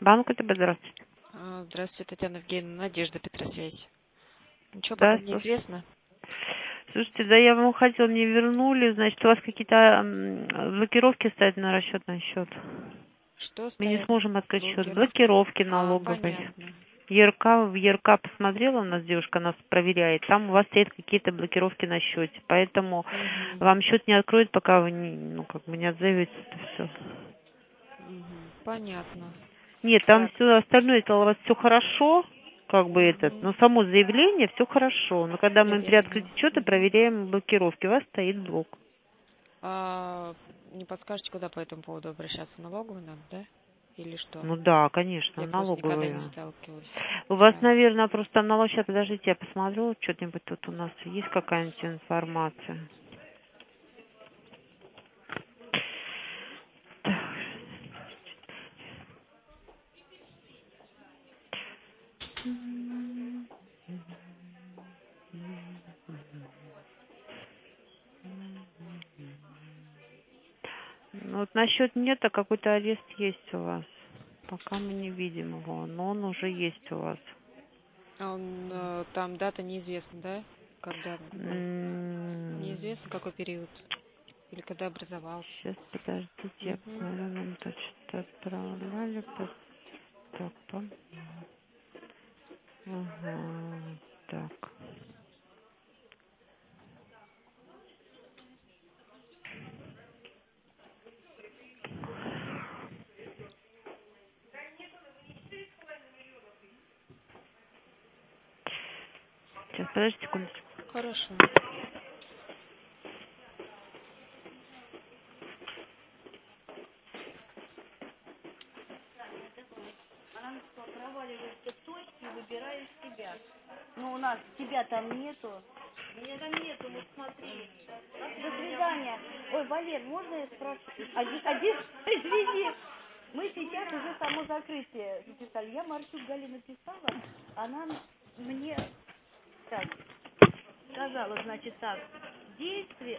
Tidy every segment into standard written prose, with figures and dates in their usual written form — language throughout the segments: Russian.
Банк ВТБ, здравствуйте. Здравствуйте, Татьяна Евгеньевна. Надежда, Петросвязь. Ничего Да, пока неизвестно. Слушайте, да я вам хотела, мне вернули, значит, у вас какие-то блокировки стоят на расчетный счет. Что Мы не стоят? сможем открыть счет. Блокировки. Блокировки налоговой. Понятно. В ЕРК посмотрела, у нас девушка нас проверяет, там у вас стоят какие-то блокировки на счете, поэтому вам счет не откроют, пока вы не отзовете это все. Понятно. Нет, там Так. все остальное, это у вас все хорошо, но само заявление все хорошо. Но когда мы при открытии счета проверяем блокировки, у вас стоит блок. Не подскажете, куда по этому поводу обращаться? Налоговую надо, да? Или что? Ну да, конечно, Я просто никогда налоговые. не сталкивалась. У вас, наверное, просто сейчас, подождите, я посмотрю, что-нибудь тут у нас есть какая-нибудь информация. Ну вот насчет нет, а какой-то арест есть у вас. Пока мы не видим его, но он уже есть у вас. Там дата неизвестна, да? Когда был? Неизвестно, какой период? Или когда образовался? Сейчас, подождите, я посмотрю, нам точно отправляли. Так, так. Сейчас, подождите секундочку. Хорошо. Она проваливается в точки и выбирает себя. Но у нас тебя там нету. Меня там нету, вот смотри. До свидания. Ой, Валер, можно я спрошу? Извини. Мы сейчас уже само закрытие записали. Я Марчук Гали написала. Она мне так сказала, значит так. Действие,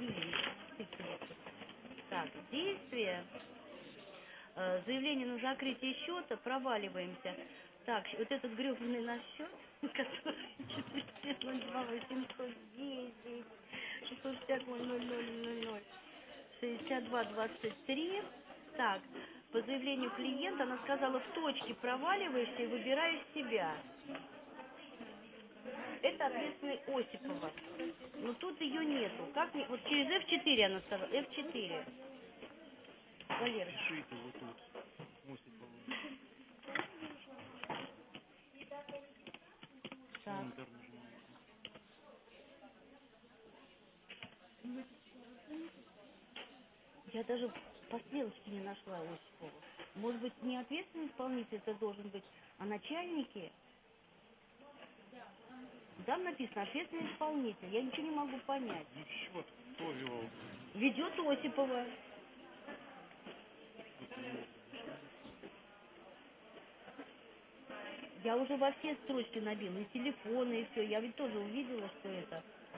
так, действие. Заявление на закрытие счета, проваливаемся. Так, вот этот гребаный наш счет, который 402 810 660 0000 62 23. Так, по заявлению клиента она сказала, в точке проваливаешься и выбираешь себя. Это ответственный Осипова. Но тут ее нету. Как мне? Вот через F4 она сказала. F4. Валера. Пишите вот тут. Осипова. Так. Я даже по стрелочке не нашла Осипова. Может быть, не ответственный исполнитель это должен быть, а начальники? Там написано ответственный исполнитель. Я ничего не могу понять. Ну, счет кто вел? Ведет Осипова. Я уже во все строчки набила, и телефоны, и все. Я ведь тоже увидела, что это.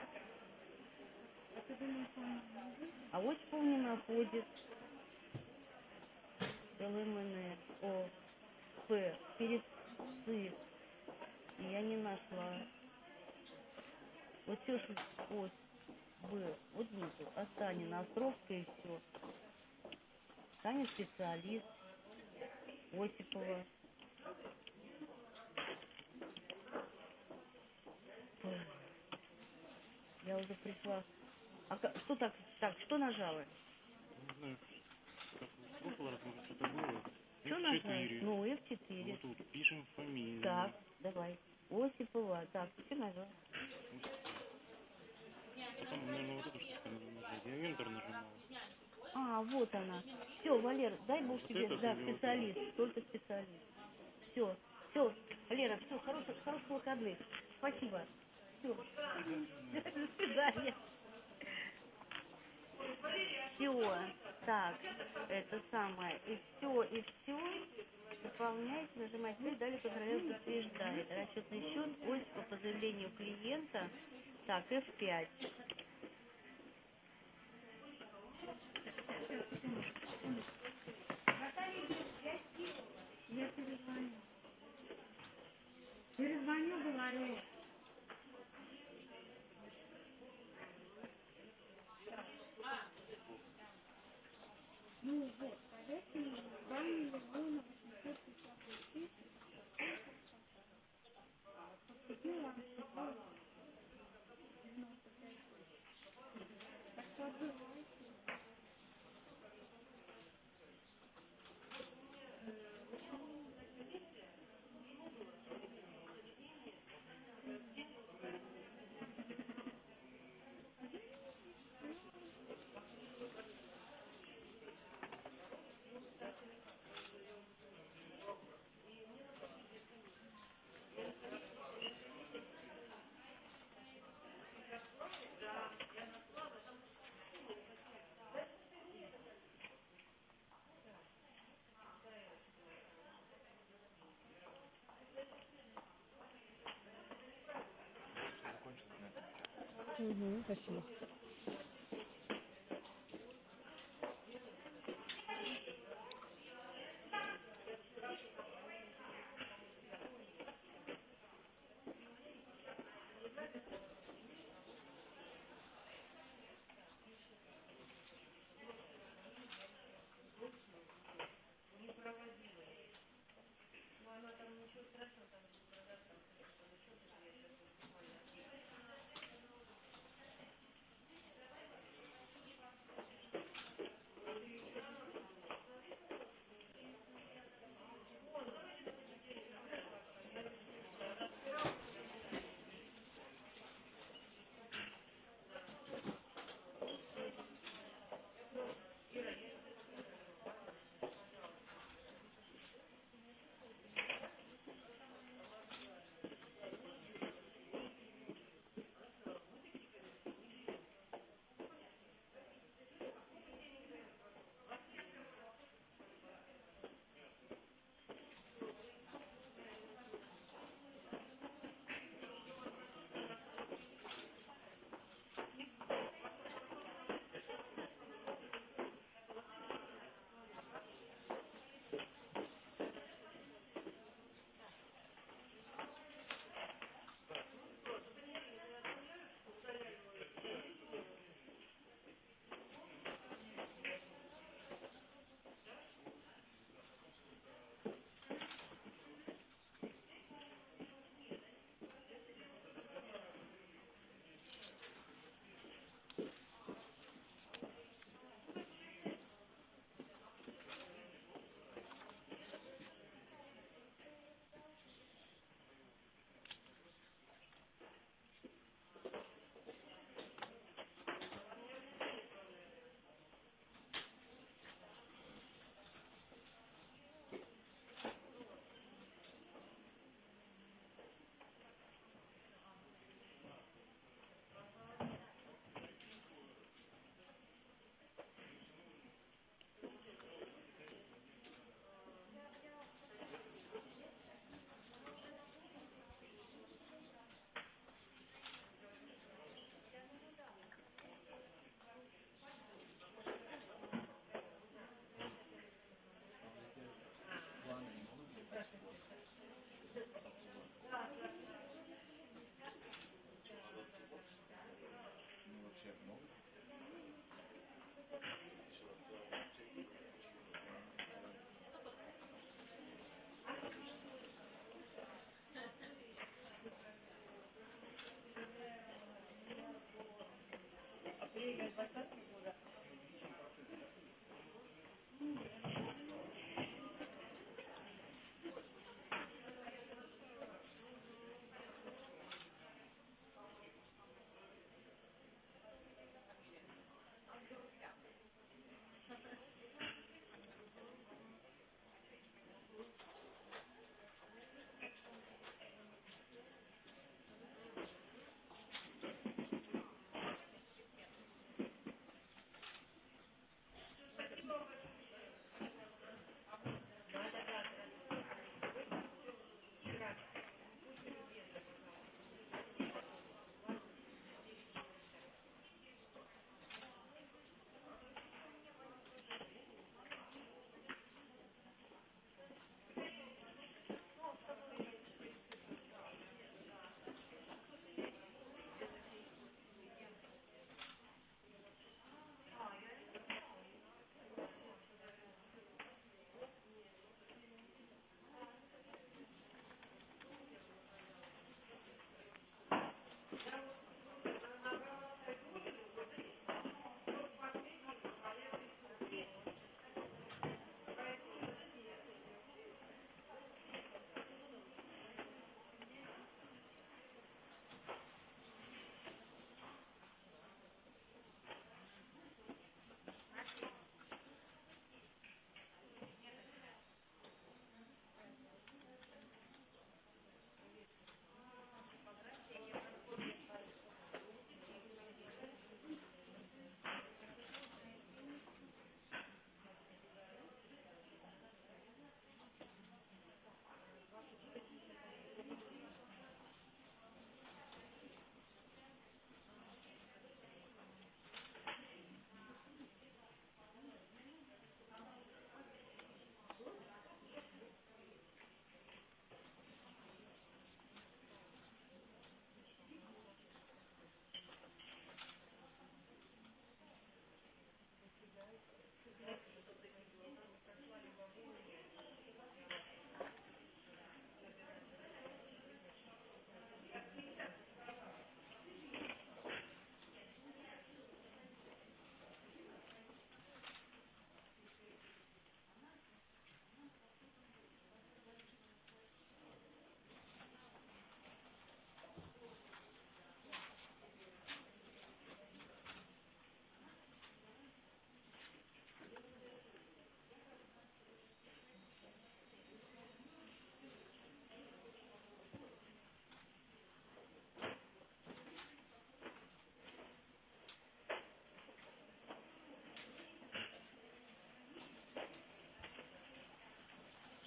А Осипов не находит. ЛМН, О, П, перецы. Я не нашла. Вот все, что Ось, Б, вот нету. Останина, Островская и все. Таня специалист. Осипова. Я уже пришла. Что так, что нажала? Не знаю, как в прошлый раз, может, что-то было. Что нажала? Ну, F4. Вот тут пишем фамилию. Так, давай. Осипова. Так, что нажала? Потом, наверное, вот эту штучку надо нажать. Я Enter нажимал. Вот она. Все, Валер, дай Бог Вот тебе, да, специалист, только специалист. Все, Валера, все, хороших выходных. Спасибо. Все. До свидания. Все. Так, это самое. И все. Заполняйте, нажимайте «Здесь», далее контролер подтверждает. Расчетный счет Осипова по заявлению клиента. Так, F5. Спасибо.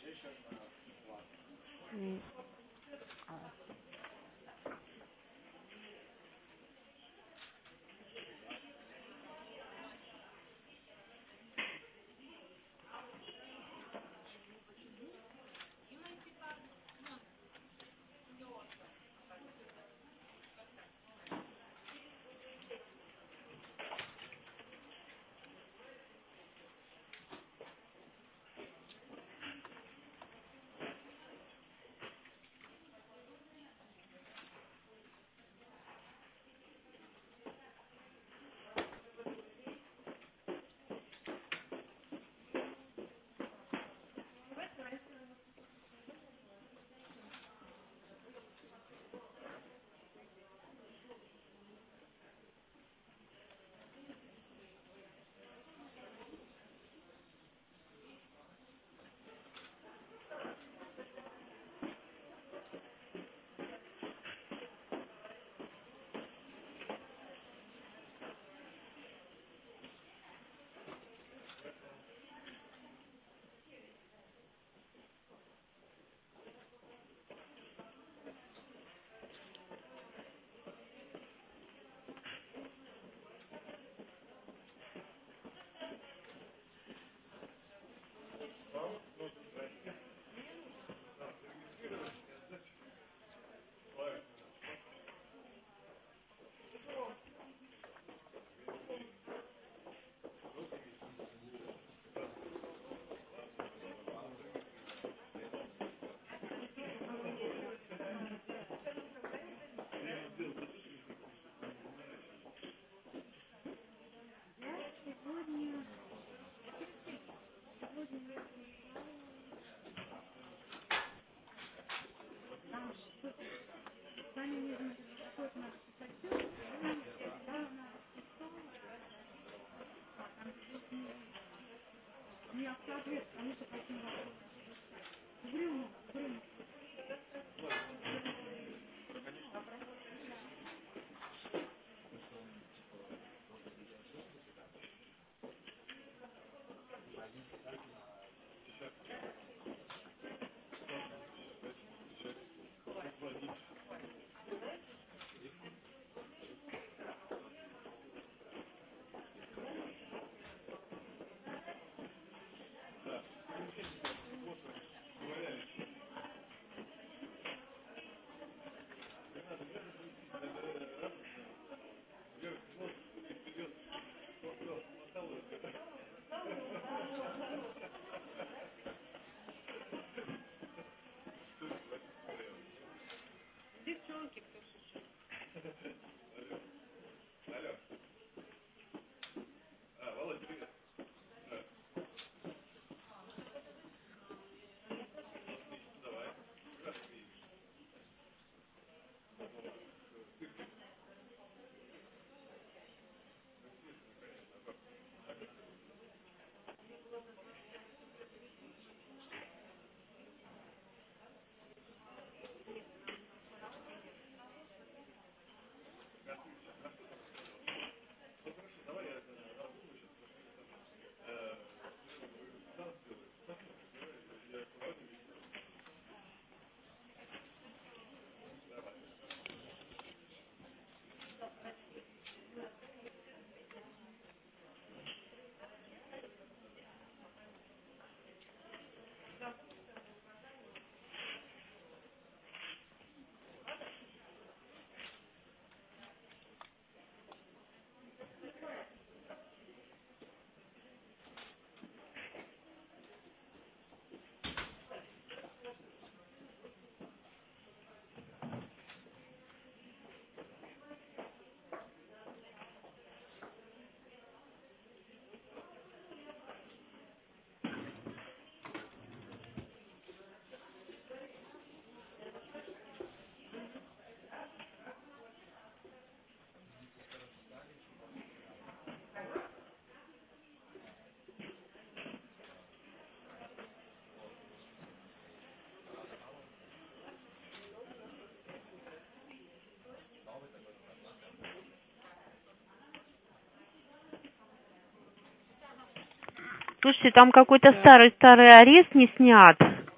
Слушайте, там какой-то старый арест не снят.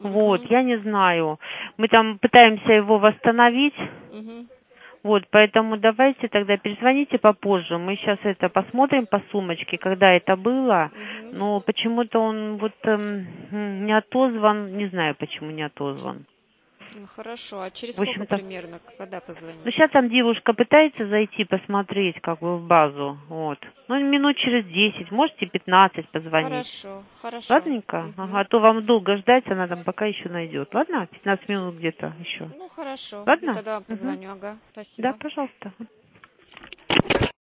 Вот, я не знаю. Мы там пытаемся его восстановить. Вот, поэтому давайте тогда перезвоните попозже. Мы сейчас это посмотрим по сумочке, когда это было. Но почему-то он вот не отозван. Не знаю, почему не отозван. Ну, хорошо. А через В сколько общем-то, примерно, когда позвонить? ну, сейчас там девушка пытается зайти посмотреть, как бы, в базу. Вот. Ну, минут через 10, можете 15 позвонить. Хорошо, хорошо. Ладненько? Ага, а то вам долго ждать, она там пока еще найдет. Ладно? 15 минут где-то еще. Ну, хорошо. Ладно? Я тогда вам позвоню, ага. Да, Спасибо. пожалуйста.